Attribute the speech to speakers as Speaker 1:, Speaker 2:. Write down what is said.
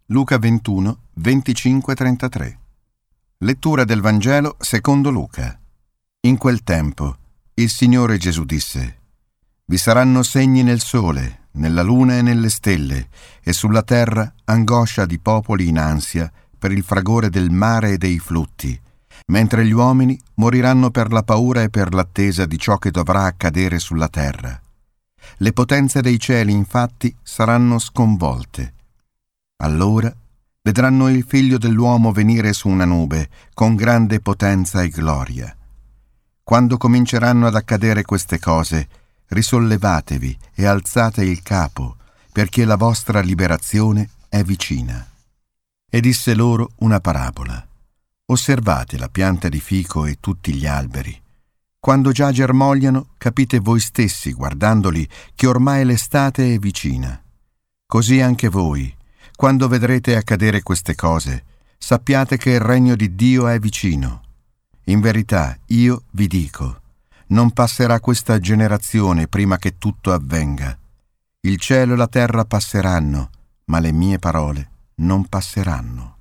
Speaker 1: Luca 21, 25-33. Lettura del Vangelo secondo Luca. In quel tempo il Signore Gesù disse: «Vi saranno segni nel sole, nella luna e nelle stelle, e sulla terra angoscia di popoli in ansia per il fragore del mare e dei flutti, mentre gli uomini moriranno per la paura e per l'attesa di ciò che dovrà accadere sulla terra. Le potenze dei cieli, infatti, saranno sconvolte. Allora vedranno il Figlio dell'uomo venire su una nube con grande potenza e gloria. Quando cominceranno ad accadere queste cose, risollevatevi e alzate il capo, perché la vostra liberazione è vicina». E disse loro una parabola: «Osservate la pianta di fico e tutti gli alberi. Quando già germogliano, capite voi stessi, guardandoli, che ormai l'estate è vicina. Così anche voi, quando vedrete accadere queste cose, sappiate che il regno di Dio è vicino. In verità, io vi dico, non passerà questa generazione prima che tutto avvenga. Il cielo e la terra passeranno, ma le mie parole non passeranno».